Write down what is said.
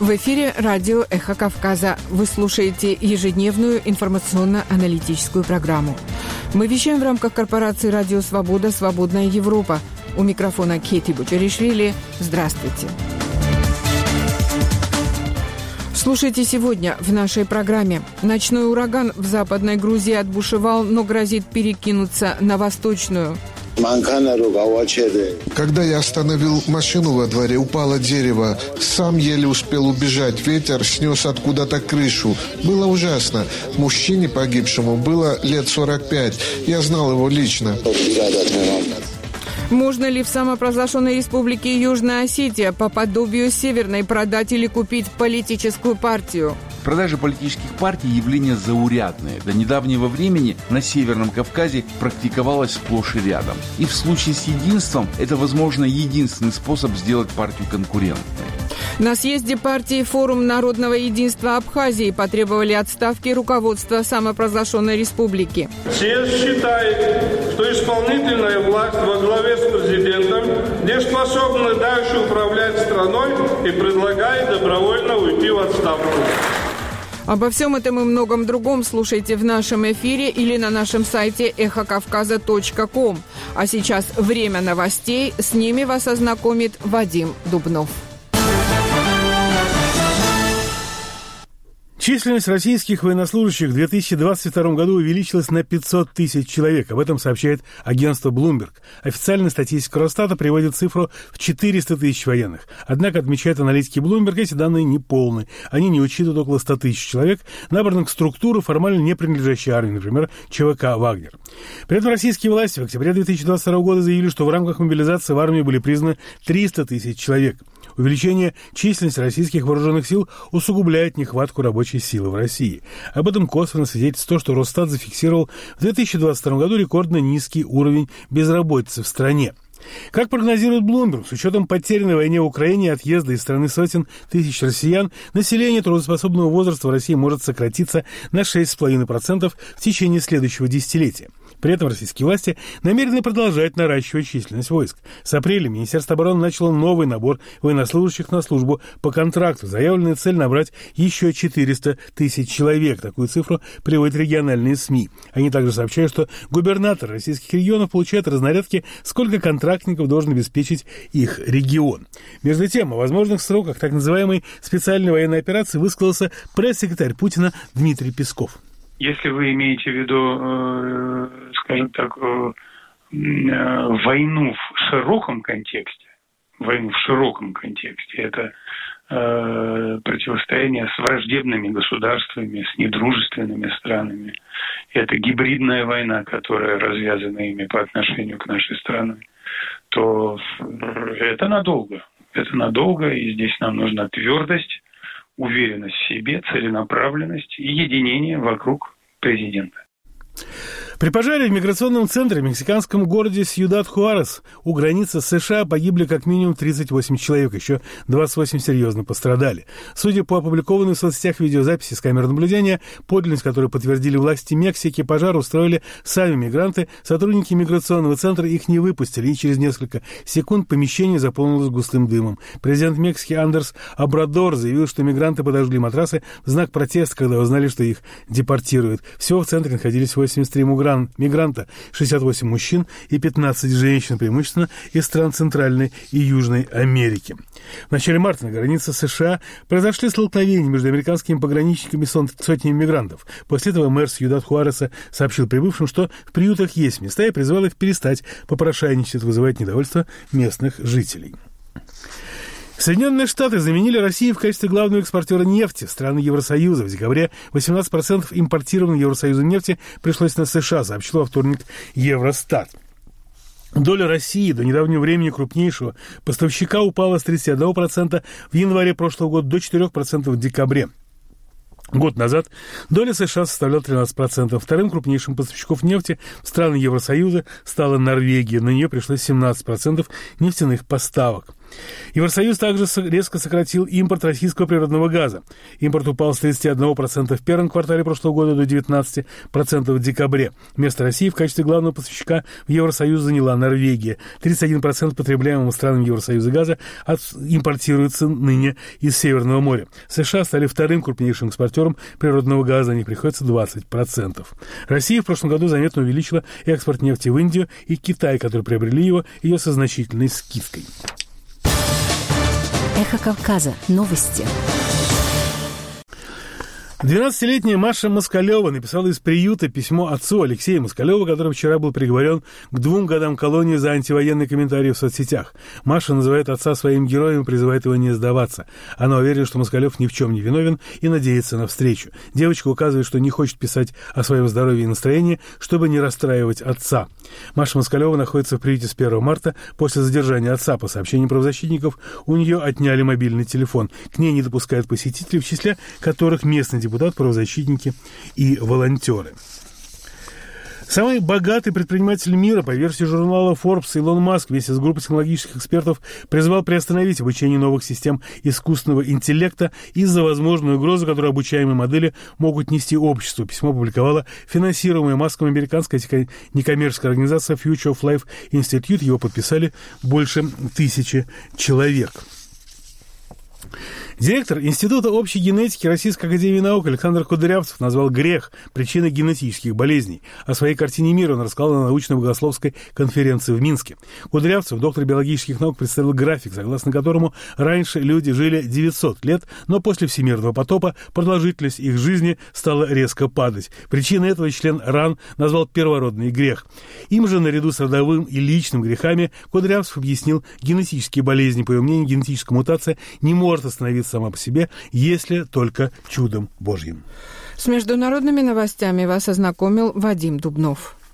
В эфире радио «Эхо Кавказа». Вы слушаете ежедневную информационно-аналитическую программу. Мы вещаем в рамках корпорации «Радио Свобода. Свободная Европа». У микрофона Кети Бучаришвили. Здравствуйте. Слушайте сегодня в нашей программе. Ночной ураган в Западной Грузии отбушевал, но грозит перекинуться на Восточную. Когда я остановил машину во дворе, упало дерево. Сам еле успел убежать. Ветер снес откуда-то крышу. Было ужасно. Мужчине погибшему было лет 45. Я знал его лично. Можно ли в самопровозглашенной республике Южная Осетия по подобию Северной продать или купить политическую партию? Продажа политических партий – явление заурядное. До недавнего времени на Северном Кавказе практиковалось сплошь и рядом. И в случае с единством это, возможно, единственный способ сделать партию конкурентной. На съезде партии «Форум народного единства Абхазии» потребовали отставки руководства самопровозглашенной республики. Съезд считает, что исполнительная власть во главе с президентом не способна дальше управлять страной и предлагает добровольно уйти в отставку. Обо всем этом и многом другом слушайте в нашем эфире или на нашем сайте эхокавказа.ком. А сейчас время новостей. С ними вас ознакомит Вадим Дубнов. Численность российских военнослужащих в 2022 году увеличилась на 500 тысяч человек. Об этом сообщает агентство Bloomberg. Официальная статистика Росстата приводит цифру в 400 тысяч военных. Однако, отмечают аналитики Bloomberg, эти данные неполны. Они не учитывают около 100 тысяч человек, набранных в структуру, формально не принадлежащей армии, например, ЧВК «Вагнер». При этом российские власти в октябре 2022 года заявили, что в рамках мобилизации в армию были признаны 300 тысяч человек. Увеличение численности российских вооруженных сил усугубляет нехватку рабочей силы в России. Об этом косвенно свидетельствует то, что Росстат зафиксировал в 2022 году рекордно низкий уровень безработицы в стране. Как прогнозирует Bloomberg, с учетом потерянной в войне в Украине и отъезда из страны сотен тысяч россиян, население трудоспособного возраста в России может сократиться на 6,5% в течение следующего десятилетия. При этом российские власти намерены продолжать наращивать численность войск. С апреля Министерство обороны начало новый набор военнослужащих на службу по контракту. Заявленная цель набрать еще 400 тысяч человек. Такую цифру приводят региональные СМИ. Они также сообщают, что губернаторы российских регионов получают разнарядки, сколько контрактников должен обеспечить их регион. Между тем, о возможных сроках так называемой специальной военной операции высказался пресс-секретарь Путина Дмитрий Песков. Если вы имеете в виду, скажем так, войну в широком контексте, это противостояние с враждебными государствами, с недружественными странами, это гибридная война, которая развязана ими по отношению к нашей стране, то это надолго. Это надолго, и здесь нам нужна твердость, уверенность в себе, целенаправленность и единение вокруг президента. При пожаре в миграционном центре в мексиканском городе Сьюдад-Хуарес у границы с США погибли как минимум 38 человек, еще 28 серьезно пострадали. Судя по опубликованной в соцсетях видеозаписи с камер наблюдения, подлинность которой подтвердили власти Мексики, пожар устроили сами мигранты, сотрудники миграционного центра их не выпустили, и через несколько секунд помещение заполнилось густым дымом. Президент Мексики Андерс Обрадор заявил, что мигранты подожгли матрасы в знак протеста, когда узнали, что их депортируют. Всего в центре находились 83 мигранта, 68 мужчин и 15 женщин, преимущественно из стран Центральной и Южной Америки. В начале марта на границе США произошли столкновения между американскими пограничниками и сотнями мигрантов. После этого мэр Сьюдад-Хуареса сообщил прибывшим, что в приютах есть места, и призвал их перестать попрошайничать, вызывать недовольство местных жителей. Соединенные Штаты заменили Россию в качестве главного экспортера нефти в страны Евросоюза. В декабре 18% импортированной Евросоюзом нефти пришлось на США, сообщил во вторник Евростат. Доля России, до недавнего времени крупнейшего поставщика, упала с 31% в январе прошлого года до 4% в декабре. Год назад доля США составляла 13%. Вторым крупнейшим поставщиком нефти в страны Евросоюза стала Норвегия. На нее пришлось 17% нефтяных поставок. Евросоюз также резко сократил импорт российского природного газа. Импорт упал с 31% в первом квартале прошлого года до 19% в декабре. Место России в качестве главного поставщика в Евросоюз заняла Норвегия. 31% потребляемого странами Евросоюза газа импортируется ныне из Северного моря. США стали вторым крупнейшим экспортером природного газа, на них приходится 20%. Россия в прошлом году заметно увеличила экспорт нефти в Индию и Китай, которые приобрели ее со значительной скидкой. Эхо Кавказа. Новости. 12-летняя Маша Москалева написала из приюта письмо отцу Алексею Москалеву, который вчера был приговорен к 2 годам колонии за антивоенные комментарии в соцсетях. Маша называет отца своим героем и призывает его не сдаваться. Она уверена, что Москалев ни в чем не виновен и надеется на встречу. Девочка указывает, что не хочет писать о своем здоровье и настроении, чтобы не расстраивать отца. Маша Москалева находится в приюте с 1 марта после задержания отца. По сообщениям правозащитников, у нее отняли мобильный телефон. К ней не допускают посетителей, в числе которых местный депутат, правозащитники и волонтеры. Самый богатый предприниматель мира, по версии журнала Forbes, Илон Маск вместе с группой технологических экспертов призвал приостановить обучение новых систем искусственного интеллекта из-за возможной угрозы, которую обучаемые модели могут нести обществу. Письмо опубликовала финансируемая Маском американская некоммерческая организация Future of Life Institute. Его подписали больше 1000 человек. Директор Института общей генетики Российской академии наук Александр Кудрявцев назвал грех причиной генетических болезней. О своей картине мира он рассказал на научно-богословской конференции в Минске. Кудрявцев, доктор биологических наук, представил график, согласно которому раньше люди жили 900 лет, но после всемирного потопа продолжительность их жизни стала резко падать. Причиной этого член РАН назвал первородный грех. Им же, наряду с родовым и личным грехами, Кудрявцев объяснил генетические болезни. По его мнению, генетическая мутация не может остановиться сама по себе, если только чудом Божьим. С международными новостями вас ознакомил Вадим Дубнов.